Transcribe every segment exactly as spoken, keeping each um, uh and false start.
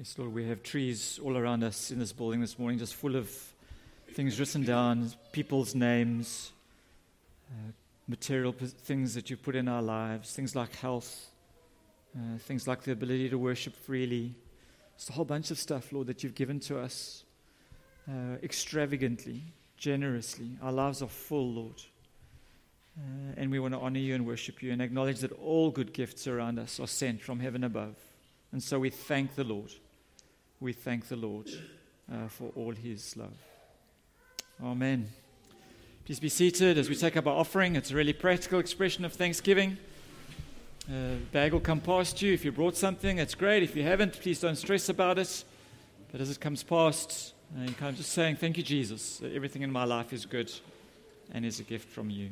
Yes, Lord, we have trees all around us in this building this morning, just full of things written down, people's names, uh, material p- things that you put in our lives, things like health, uh, things like the ability to worship freely. Just a whole bunch of stuff, Lord, that you've given to us uh, extravagantly, generously. Our lives are full, Lord. Uh, and we want to honor you and worship you and acknowledge that all good gifts around us are sent from heaven above. And so we thank the Lord. We thank the Lord uh, for all his love. Amen. Please be seated as we take up our offering. It's a really practical expression of thanksgiving. Uh, bag will come past you. If you brought something, that's great. If you haven't, please don't stress about it. But as it comes past, uh, you're kind of just saying, thank you, Jesus, that everything in my life is good and is a gift from you.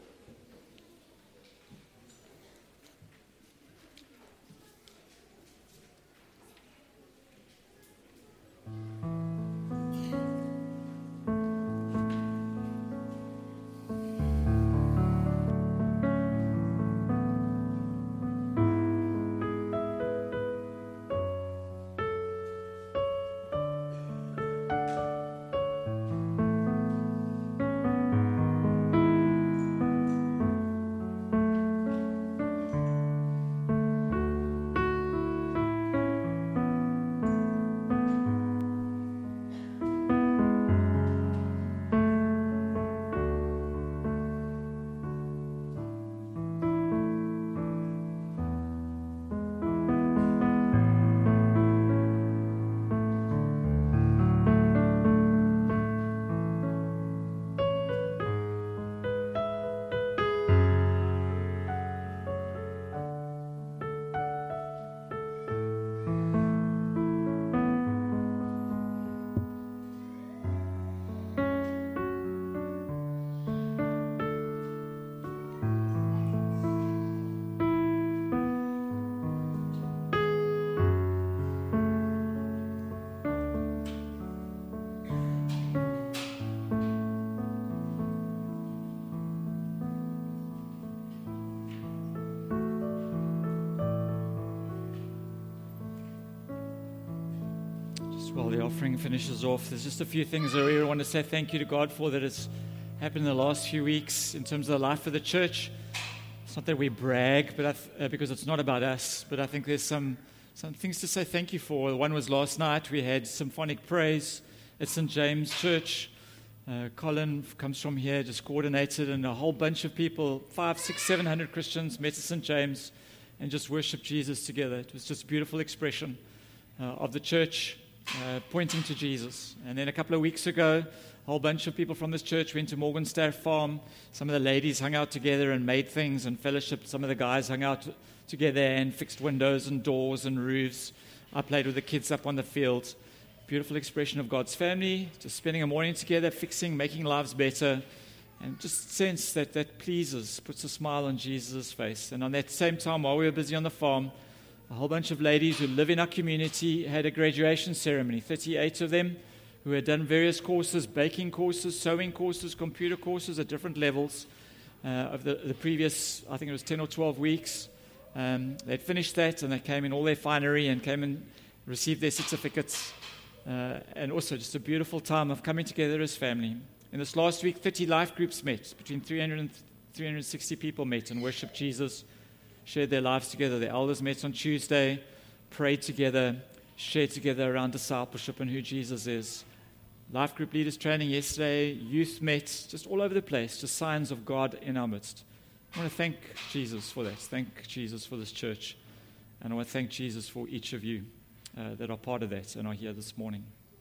While the offering finishes off, there's just a few things that I really want to say thank you to God for that has happened in the last few weeks in terms of the life of the church. It's not that we brag, but I th- uh, because it's not about us, but I think there's some some things to say thank you for. One was last night. We had symphonic praise at Saint James Church. Uh, Colin comes from here, just coordinated, and a whole bunch of people, five, six, seven hundred Christians met at Saint James and just worshiped Jesus together. It was just a beautiful expression uh, of the church Uh, pointing to Jesus. And then a couple of weeks ago, a whole bunch of people from this church went to Morgenstaff Farm. Some of the ladies hung out together and made things and fellowshiped. Some of the guys hung out together and fixed windows and doors and roofs. I played with the kids up on the field. Beautiful expression of God's family, just spending a morning together, fixing, making lives better, and just sense that that pleases, puts a smile on Jesus' face. And on that same time, while we were busy on the farm, a whole bunch of ladies who live in our community had a graduation ceremony, thirty-eight of them, who had done various courses, baking courses, sewing courses, computer courses at different levels uh, of the, the previous, I think it was ten or twelve weeks. Um, they'd finished that and they came in all their finery and came and received their certificates. Uh, and also just a beautiful time of coming together as family. In this last week, thirty life groups met. Between three hundred and three hundred sixty people met and worshiped Jesus, shared their lives together. The elders met on Tuesday, prayed together, shared together around discipleship and who Jesus is. Life group leaders training yesterday, youth met, just all over the place, just signs of God in our midst. I want to thank Jesus for that. Thank Jesus for this church. And I want to thank Jesus for each of you uh, that are part of that and are here this morning.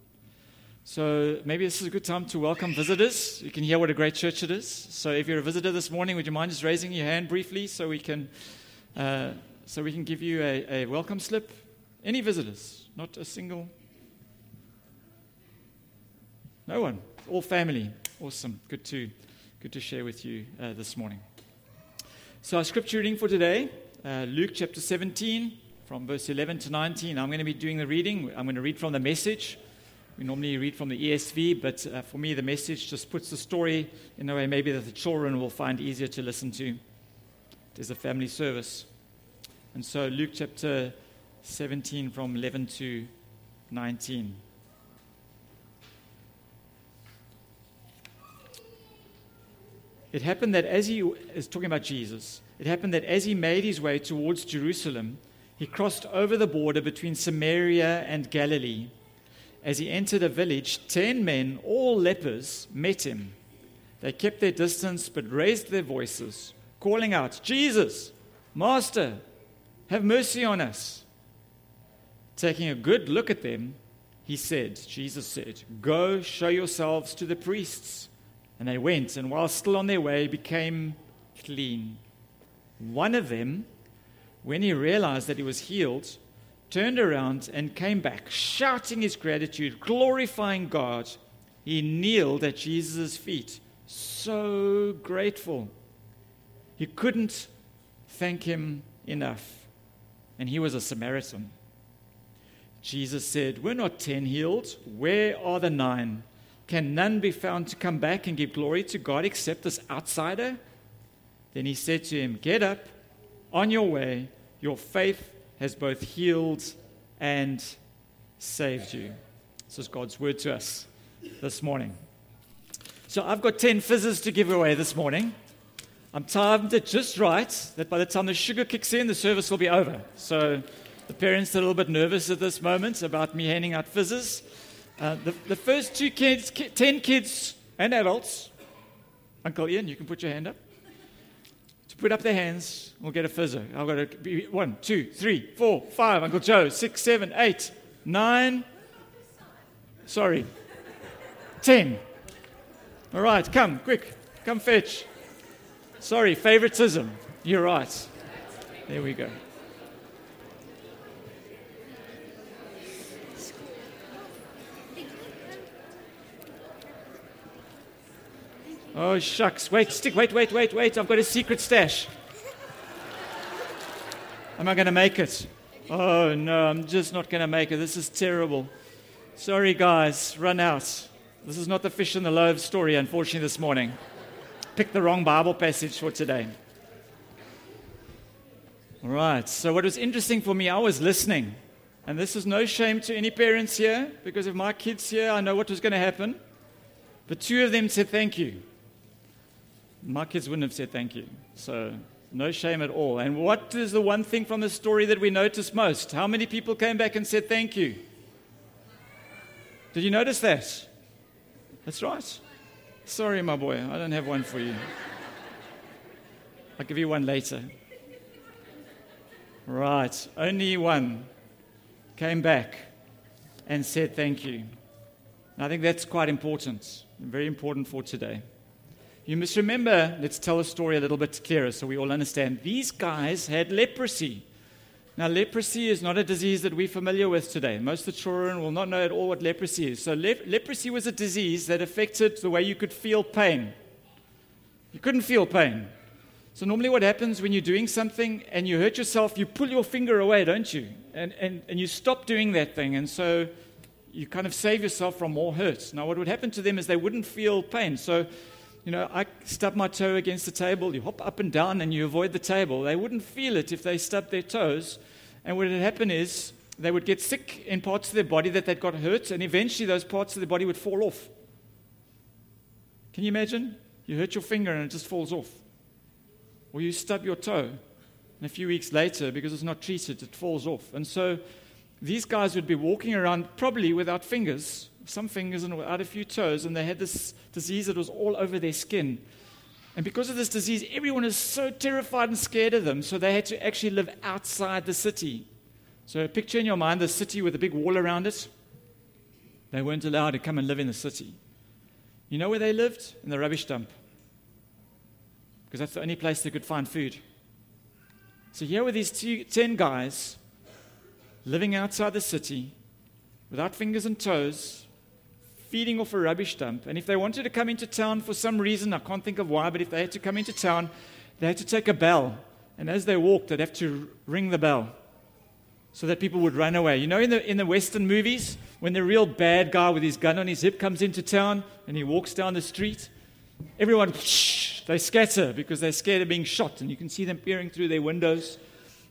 So maybe this is a good time to welcome visitors. You can hear what a great church it is. So if you're a visitor this morning, would you mind just raising your hand briefly so we can Uh, so we can give you a, a welcome slip. Any visitors? Not a single? No one. All family. Awesome. Good to good to share with you uh, this morning. So our scripture reading for today, uh, Luke chapter seventeen, from verse eleven to nineteen. I'm going to be doing the reading. I'm going to read from the Message. We normally read from the E S V, but uh, for me the Message just puts the story in a way maybe that the children will find easier to listen to. There's a family service. And so Luke chapter seventeen from eleven to nineteen. It happened that as he is talking about Jesus, it happened that as he made his way towards Jerusalem, he crossed over the border between Samaria and Galilee. As he entered a village, ten men, all lepers, met him. They kept their distance but raised their voices, calling out, "Jesus, Master, have mercy on us." Taking a good look at them, he said, Jesus said, "Go show yourselves to the priests." And they went, and while still on their way, became clean. One of them, when he realized that he was healed, turned around and came back, shouting his gratitude, glorifying God. He kneeled at Jesus' feet, so grateful. He couldn't thank him enough. And he was a Samaritan. Jesus said, "We're not ten healed. Where are the nine? Can none be found to come back and give glory to God except this outsider?" Then he said to him, "Get up, on your way. Your faith has both healed and saved you." This is God's word to us this morning. So I've got ten fizzes to give away this morning. I'm timed it just right that by the time the sugar kicks in, the service will be over. So the parents are a little bit nervous at this moment about me handing out fizzes. Uh, the, the first two kids, ki- ten kids and adults, Uncle Ian, you can put your hand up. To put up their hands, we'll get a fizzer. I've got to be one, two, three, four, five. Uncle Joe, six, seven, eight, nine. Sorry, ten. All right, come, quick, come fetch. Sorry, favoritism. You're right. There we go. Oh, shucks. Wait, stick, wait, wait, wait, wait. I've got a secret stash. Am I going to make it? Oh, no, I'm just not going to make it. This is terrible. Sorry, guys. Run out. This is not the fish and the loaves story, unfortunately, this morning. Picked the wrong Bible passage for today. All right. So what was interesting for me, I was listening. And this is no shame to any parents here, because if my kids here, I know what was going to happen. But two of them said thank you. My kids wouldn't have said thank you. So no shame at all. And what is the one thing from the story that we notice most? How many people came back and said thank you? Did you notice that? That's right. Sorry, my boy, I don't have one for you. I'll give you one later. Right, only one came back and said thank you. And I think that's quite important, very important for today. You must remember, let's tell the story a little bit clearer so we all understand. These guys had leprosy. Now, leprosy is not a disease that we're familiar with today. Most of the children will not know at all what leprosy is. So le- leprosy was a disease that affected the way you could feel pain. You couldn't feel pain. So normally what happens when you're doing something and you hurt yourself, you pull your finger away, don't you? And, and, and you stop doing that thing. And so you kind of save yourself from more hurt. Now, what would happen to them is they wouldn't feel pain. So, you know, I stub my toe against the table. You hop up and down and you avoid the table. They wouldn't feel it if they stubbed their toes. And what would happen is they would get sick in parts of their body that they'd got hurt, and eventually those parts of their body would fall off. Can you imagine? You hurt your finger and it just falls off. Or you stub your toe, and a few weeks later, because it's not treated, it falls off. And so these guys would be walking around probably without fingers, some fingers and without a few toes, and they had this disease that was all over their skin. And because of this disease, everyone is so terrified and scared of them, so they had to actually live outside the city. So picture in your mind the city with a big wall around it. They weren't allowed to come and live in the city. You know where they lived? In the rubbish dump. Because that's the only place they could find food. So here were these two, ten guys living outside the city without fingers and toes, feeding off a rubbish dump. And if they wanted to come into town for some reason, I can't think of why, but if they had to come into town, they had to take a bell. And as they walked, they'd have to ring the bell so that people would run away. You know, in the in the Western movies, when the real bad guy with his gun on his hip comes into town and he walks down the street, everyone, shh, they scatter because they're scared of being shot. And you can see them peering through their windows.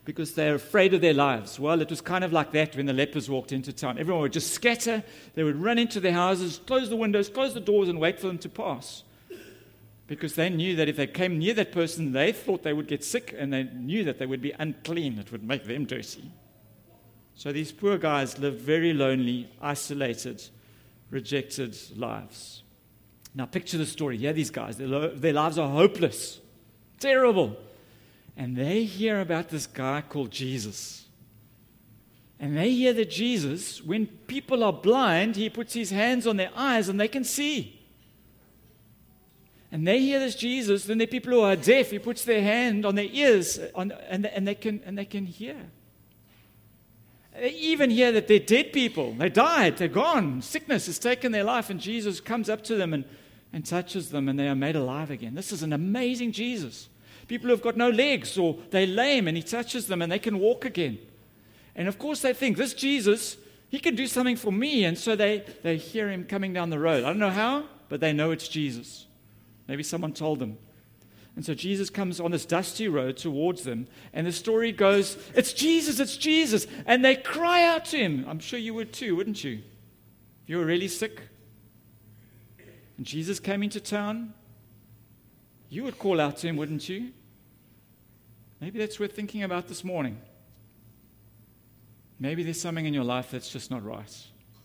because they're afraid of their lives. Well, it was kind of like that when the lepers walked into town. Everyone would just scatter. They would run into their houses, close the windows, close the doors, and wait for them to pass. Because they knew that if they came near that person, they thought they would get sick, and they knew that they would be unclean. It would make them dirty. So these poor guys lived very lonely, isolated, rejected lives. Now picture the story. Yeah, these guys, their, lo- their lives are hopeless, terrible. And they hear about this guy called Jesus. And they hear that Jesus, when people are blind, he puts his hands on their eyes and they can see. And they hear this Jesus, then there are people who are deaf, he puts their hand on their ears on, and, and, they can, and they can hear. They even hear that they're dead people. They died, they're gone. Sickness has taken their life, and Jesus comes up to them and, and touches them, and they are made alive again. This is an amazing Jesus. People who have got no legs or they're lame, and he touches them and they can walk again. And of course they think, this Jesus, he can do something for me. And so they, they hear him coming down the road. I don't know how, but they know it's Jesus. Maybe someone told them. And so Jesus comes on this dusty road towards them. And the story goes, it's Jesus, it's Jesus. And they cry out to him. I'm sure you would too, wouldn't you? If you were really sick. And Jesus came into town. You would call out to him, wouldn't you? Maybe that's worth thinking about this morning. Maybe there's something in your life that's just not right.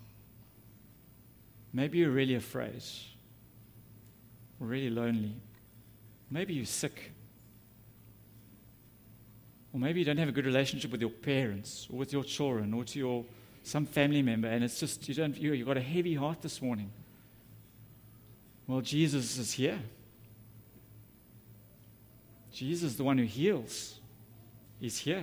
Maybe you're really afraid. Or really lonely. Maybe you're sick. Or maybe you don't have a good relationship with your parents or with your children or to your some family member, and it's just you don't you you've got a heavy heart this morning. Well, Jesus is here. Jesus, the one who heals, is here.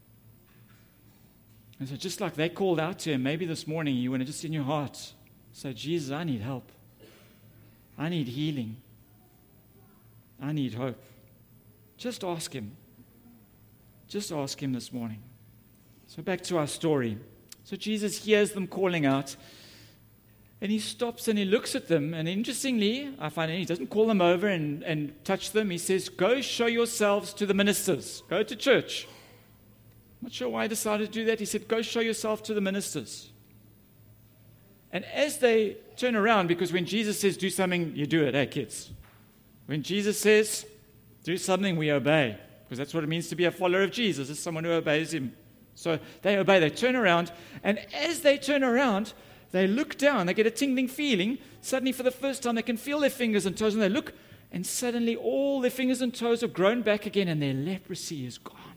And so just like they called out to him, maybe this morning you want to just in your heart say, Jesus, I need help. I need healing. I need hope. Just ask him. Just ask him this morning. So back to our story. So Jesus hears them calling out, and he stops and he looks at them. And interestingly, I find he doesn't call them over and, and touch them. He says, go show yourselves to the ministers. Go to church. I'm not sure why he decided to do that. He said, go show yourself to the ministers. And as they turn around, because when Jesus says do something, you do it, hey kids. When Jesus says do something, we obey. Because that's what it means to be a follower of Jesus, is someone who obeys him. So they obey, they turn around. And as they turn around, they look down, they get a tingling feeling. Suddenly, for the first time, they can feel their fingers and toes, and they look, and suddenly all their fingers and toes have grown back again, and their leprosy is gone.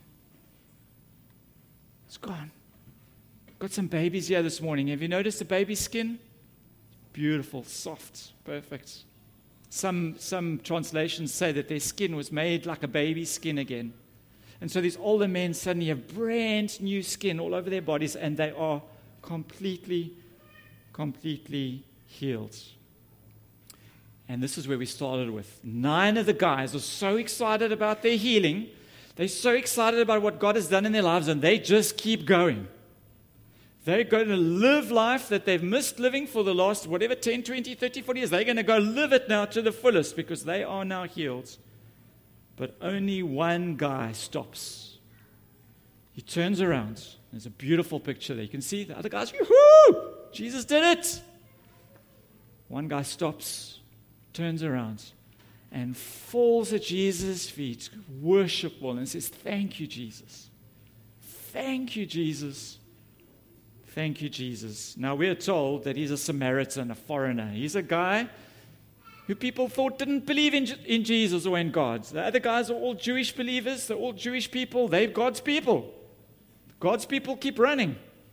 It's gone. Got some babies here this morning. Have you noticed the baby's skin? Beautiful, soft, perfect. Some, some translations say that their skin was made like a baby's skin again. And so these older men suddenly have brand new skin all over their bodies, and they are completely completely healed. And this is where we started with. Nine of the guys are so excited about their healing. They're so excited about what God has done in their lives, and they just keep going. They're going to live life that they've missed living for the last, whatever, ten, twenty, thirty, forty years. They're going to go live it now to the fullest because they are now healed. But only one guy stops. He turns around. There's a beautiful picture there. You can see the other guys, woohoo! Jesus did it. One guy stops, turns around, and falls at Jesus' feet, worshipful, and says, thank you, Jesus. Thank you, Jesus. Thank you, Jesus. Now, we're told that he's a Samaritan, a foreigner. He's a guy who people thought didn't believe in, in Jesus or in God. The other guys are all Jewish believers. They're all Jewish people. They're God's people. God's people keep running.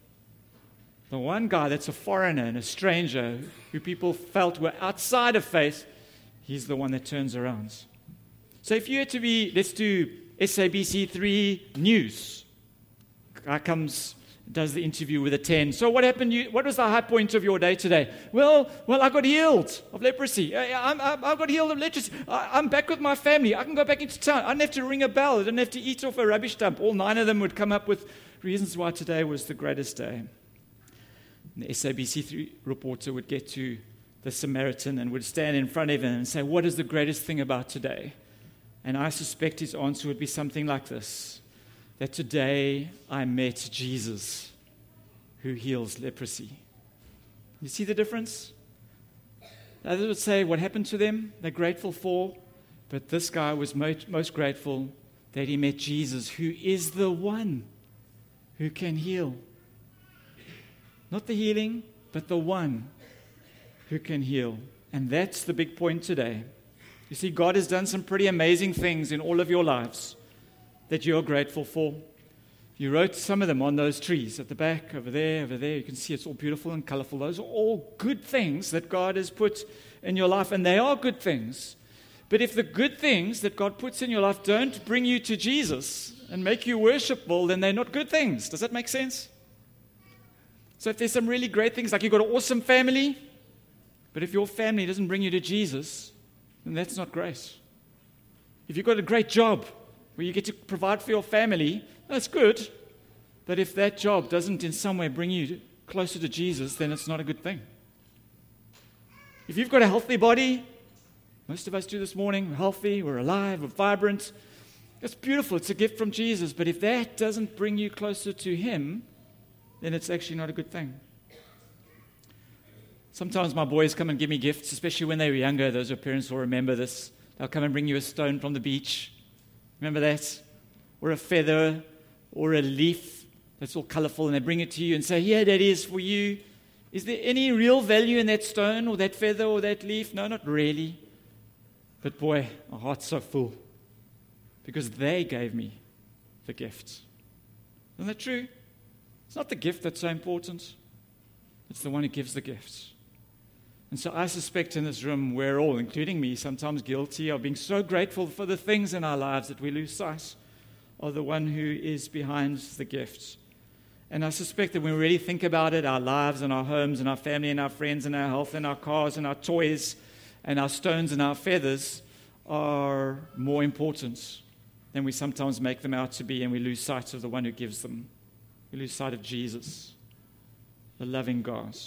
The one guy that's a foreigner and a stranger who people felt were outside of faith, he's the one that turns around. So if you had to be, let's do S A B C three News. Guy comes, does the interview with a ten. So what happened? You, what was the high point of your day today? Well, well, I got healed of leprosy. I, I, I got healed of leprosy. I, I'm back with my family. I can go back into town. I didn't have to ring a bell. I didn't have to eat off a rubbish dump. All nine of them would come up with reasons why today was the greatest day. And the S A B C three reporter would get to the Samaritan and would stand in front of him and say, what is the greatest thing about today? And I suspect his answer would be something like this. that today I met Jesus who heals leprosy. You see the difference? Others would say what happened to them, they're grateful for, but this guy was most, most grateful that he met Jesus, who is the one who can heal. Not the healing, but the one who can heal. And that's the big point today. You see, God has done some pretty amazing things in all of your lives that you're grateful for. You wrote some of them on those trees at the back, over there, over there. You can see it's all beautiful and colorful. Those are all good things that God has put in your life, and they are good things. But if the good things that God puts in your life don't bring you to Jesus and make you worshipful, then they're not good things. Does that make sense? So if there's some really great things, like you've got an awesome family, but if your family doesn't bring you to Jesus, then that's not grace. If you've got a great job where you get to provide for your family, that's good. But if that job doesn't in some way bring you closer to Jesus, then it's not a good thing. If you've got a healthy body, most of us do this morning, we're healthy, we're alive, we're vibrant. It's beautiful, it's a gift from Jesus. But if that doesn't bring you closer to Him, then it's actually not a good thing. Sometimes my boys come and give me gifts, especially when they were younger. Those of parents will remember this. They'll come and bring you a stone from the beach. Remember that? Or a feather, or a leaf that's all colorful, and they bring it to you and say, here, that is for you. Is there any real value in that stone, or that feather, or that leaf? No, not really. But boy, my heart's so full, because they gave me the gift. Isn't that true? It's not the gift that's so important. It's the one who gives the gift. And so I suspect in this room, we're all, including me, sometimes guilty of being so grateful for the things in our lives that we lose sight of the one who is behind the gift. And I suspect that when we really think about it, our lives and our homes and our family and our friends and our health and our cars and our toys and our stones and our feathers are more important than we sometimes make them out to be, and we lose sight of the one who gives them. We lose sight of Jesus, the loving God.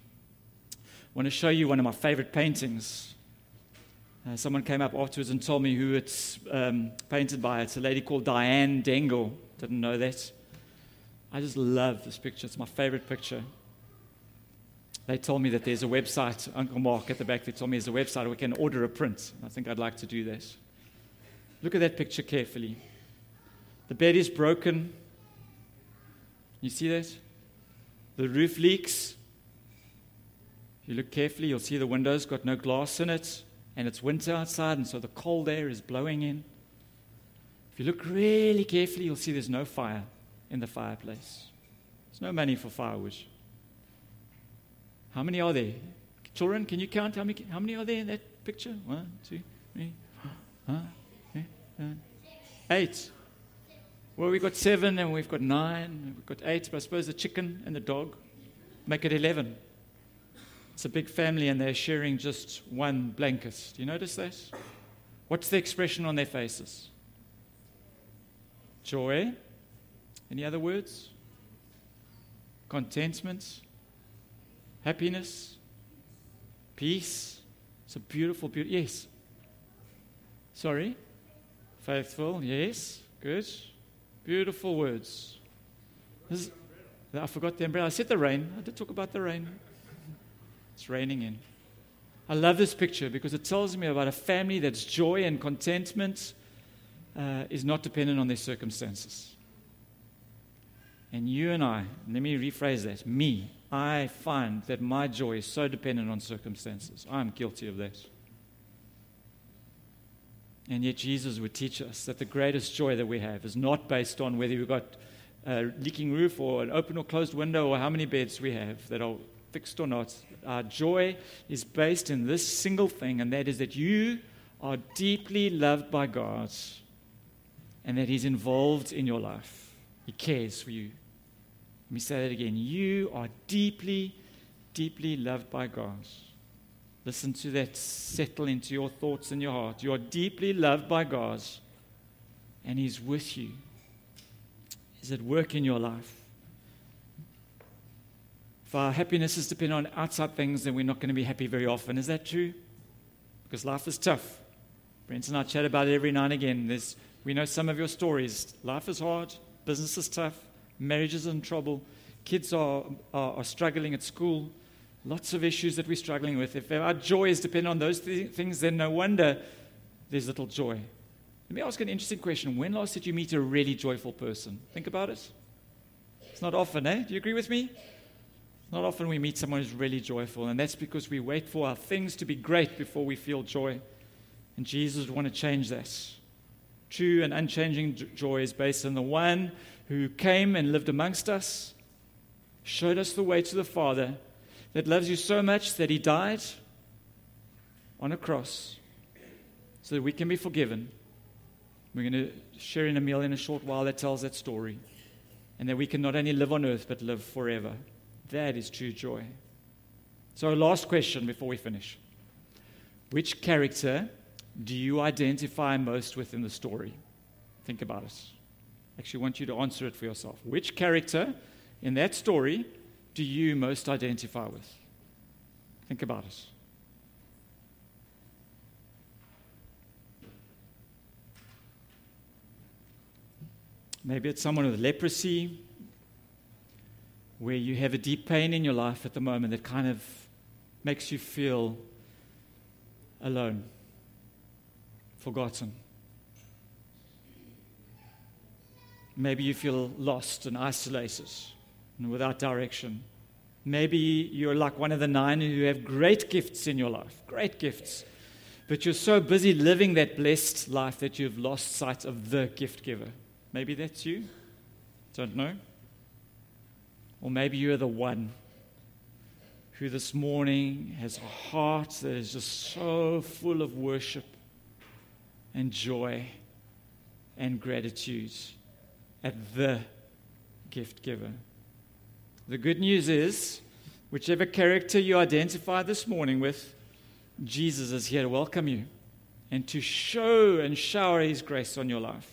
I want to show you one of my favorite paintings. Uh, someone came up afterwards and told me who it's um, painted by. It's a lady called Diane Dengel. Didn't know that. I just love this picture. It's my favorite picture. They told me that there's a website, Uncle Mark at the back, they told me there's a website where we can order a print. I think I'd like to do that. Look at that picture carefully. The bed is broken. You see that? The roof leaks. If you look carefully, you'll see the window's got no glass in it, and it's winter outside, and so the cold air is blowing in. If you look really carefully, you'll see there's no fire in the fireplace. There's no money for firewood. How many are there? Children, can you count how many, how many are there in that picture? One, two, three, huh? Okay, seven, eight. Well, we've got seven, and we've got nine, we've got eight, but I suppose the chicken and the dog make it eleven. It's a big family, and they're sharing just one blanket. Do you notice that? What's the expression on their faces? Joy. Any other words? Contentment. Happiness. Peace. It's a beautiful, beautiful. Yes. Sorry. Faithful. Yes. Good. Beautiful words. This is, I forgot the umbrella. I said the rain. I did talk about the rain. It's raining in. I love this picture because it tells me about a family that's joy and contentment uh, is not dependent on their circumstances. And you and I, let me rephrase that, me, I find that my joy is so dependent on circumstances. I'm guilty of that. And yet Jesus would teach us that the greatest joy that we have is not based on whether we've got a leaking roof or an open or closed window or how many beds we have that are fixed or not. Our joy is based in this single thing, and that is that you are deeply loved by God and that He's involved in your life. He cares for you. Let me say that again. You are deeply, deeply loved by God. Listen to that settle into your thoughts and your heart. You are deeply loved by God, and He's with you. He's at work in your life. If our happiness is dependent on outside things, then we're not going to be happy very often. Is that true? Because life is tough. Brent and I chat about it every now and again. There's, we know some of your stories. Life is hard. Business is tough. Marriage is in trouble. Kids are, are, are struggling at school. Lots of issues that we're struggling with. If our joy is dependent on those th- things, then no wonder there's little joy. Let me ask an interesting question. When last did you meet a really joyful person? Think about it. It's not often, eh? Do you agree with me? Not often we meet someone who's really joyful, and that's because we wait for our things to be great before we feel joy. And Jesus would want to change that. True and unchanging joy is based on the one who came and lived amongst us, showed us the way to the Father, that loves you so much that he died on a cross so that we can be forgiven. We're going to share in a meal in a short while that tells that story. And that we can not only live on earth, but live forever. That is true joy. So last question before we finish. Which character do you identify most with in the story? Think about it. Actually, I want you to answer it for yourself. Which character in that story do you most identify with? Think about it. Maybe it's someone with leprosy, where you have a deep pain in your life at the moment that kind of makes you feel alone, forgotten. Maybe you feel lost and isolated and without direction. Maybe you're like one of the nine who have great gifts in your life, great gifts, but you're so busy living that blessed life that you've lost sight of the gift giver. Maybe that's you. Don't know. Or maybe you're the one who this morning has a heart that is just so full of worship and joy and gratitude at the gift giver. The good news is, whichever character you identify this morning with, Jesus is here to welcome you and to show and shower his grace on your life.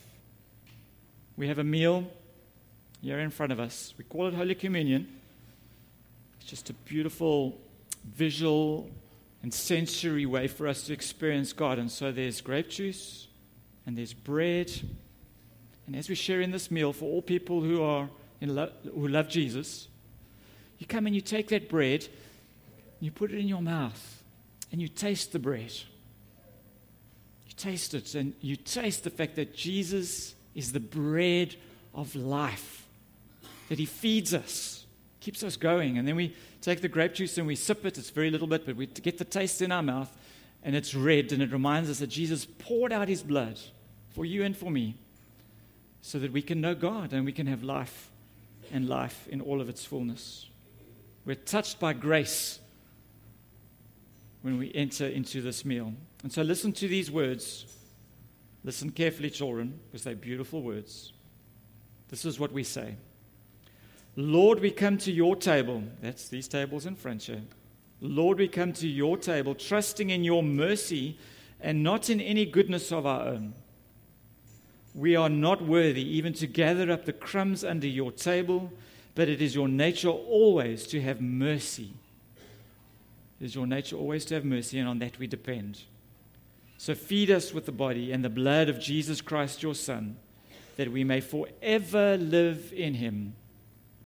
We have a meal here in front of us. We call it Holy Communion. It's just a beautiful visual and sensory way for us to experience God. And so there's grape juice and there's bread. And as we share in this meal, for all people who are in lo- who love Jesus, you come and you take that bread, and you put it in your mouth, and you taste the bread. You taste it, and you taste the fact that Jesus is the bread of life, that he feeds us, keeps us going. And then we take the grape juice and we sip it. It's very little bit, but we get the taste in our mouth, and it's red, and it reminds us that Jesus poured out his blood for you and for me so that we can know God and we can have life and life in all of its fullness. We're touched by grace when we enter into this meal. And so listen to these words. Listen carefully, children, because they're beautiful words. This is what we say. Lord, we come to your table. That's these tables in front here. Lord, we come to your table, trusting in your mercy and not in any goodness of our own. We are not worthy even to gather up the crumbs under your table, but it is your nature always to have mercy. It is your nature always to have mercy, and on that we depend. So feed us with the body and the blood of Jesus Christ, your Son, that we may forever live in him